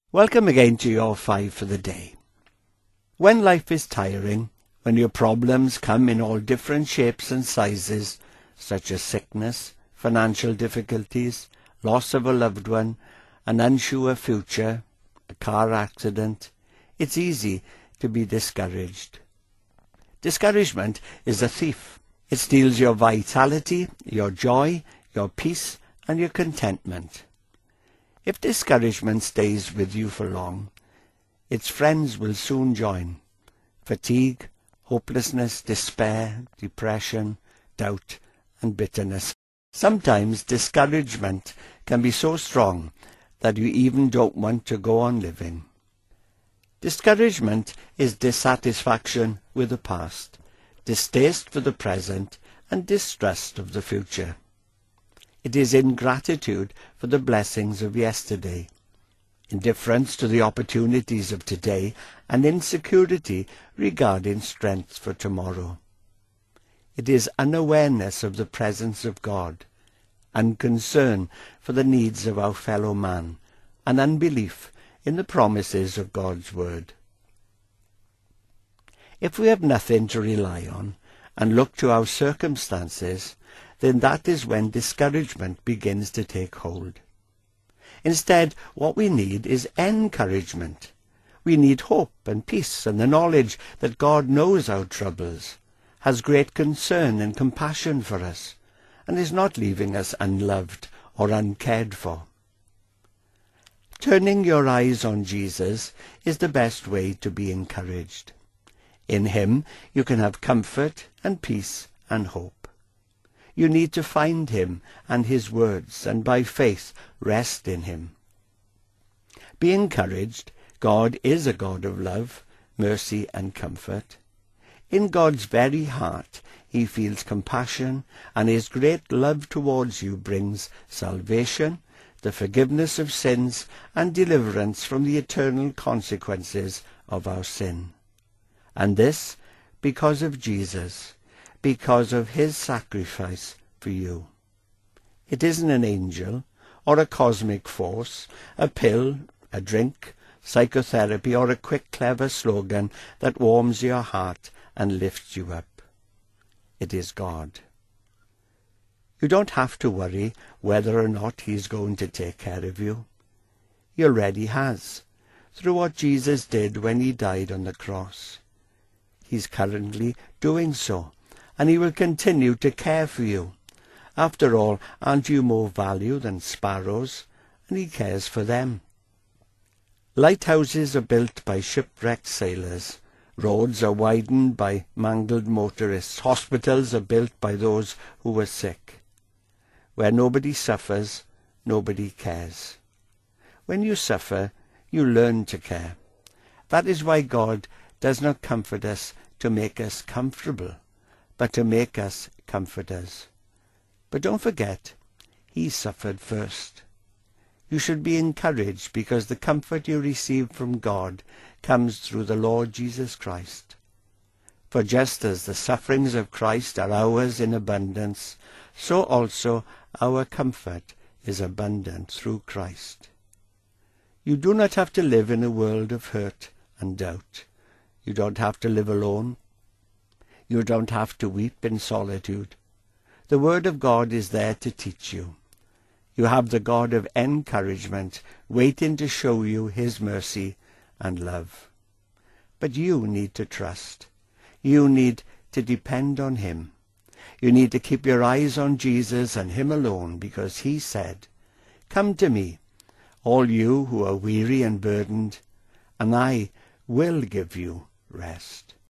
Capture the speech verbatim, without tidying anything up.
Welcome again to your five for the day. When life is tiring, when your problems come in all different shapes and sizes, such as sickness, financial difficulties, loss of a loved one, an unsure future, a car accident, it's easy to be discouraged. Discouragement is a thief. It steals your vitality, your joy, your peace, and your contentment. If discouragement stays with you for long, its friends will soon join. Fatigue, hopelessness, despair, depression, doubt, and bitterness. Sometimes discouragement can be so strong that you even don't want to go on living. Discouragement is dissatisfaction with the past, distaste for the present, and distrust of the future. It is ingratitude for the blessings of yesterday, indifference to the opportunities of today, and insecurity regarding strength for tomorrow. It is unawareness of the presence of God, unconcern for the needs of our fellow man, and unbelief in the promises of God's word. If we have nothing to rely on and look to our circumstances, then that is when discouragement begins to take hold. Instead, what we need is encouragement. We need hope and peace and the knowledge that God knows our troubles, has great concern and compassion for us, and is not leaving us unloved or uncared for. Turning your eyes on Jesus is the best way to be encouraged. In him you can have comfort and peace and hope. You need to find him and his words, and by faith rest in him. Be encouraged. God is a God of love, mercy, and comfort. In God's very heart he feels compassion, and his great love towards you brings salvation, the forgiveness of sins, and deliverance from the eternal consequences of our sin. And this because of Jesus, because of his sacrifice for you. It isn't an angel or a cosmic force, a pill, a drink, psychotherapy, or a quick, clever slogan that warms your heart and lifts you up. It is God. You don't have to worry whether or not he's going to take care of you. He already has, through what Jesus did when he died on the cross. He's currently doing so, and he will continue to care for you. After all, aren't you more valuable than sparrows? And he cares for them. Lighthouses are built by shipwrecked sailors. Roads are widened by mangled motorists. Hospitals are built by those who were sick. Where nobody suffers, nobody cares. When you suffer, you learn to care. That is why God does not comfort us to make us comfortable, but to make us comforters. But don't forget, he suffered first. You should be encouraged because the comfort you receive from God comes through the Lord Jesus Christ. For just as the sufferings of Christ are ours in abundance, so also our comfort is abundant through Christ. You do not have to live in a world of hurt and doubt. You don't have to live alone. You don't have to weep in solitude. The Word of God is there to teach you. You have the God of encouragement waiting to show you his mercy and love. But you need to trust. You need to depend on him. You need to keep your eyes on Jesus and him alone, because he said, "Come to me, all you who are weary and burdened, and I will give you rest."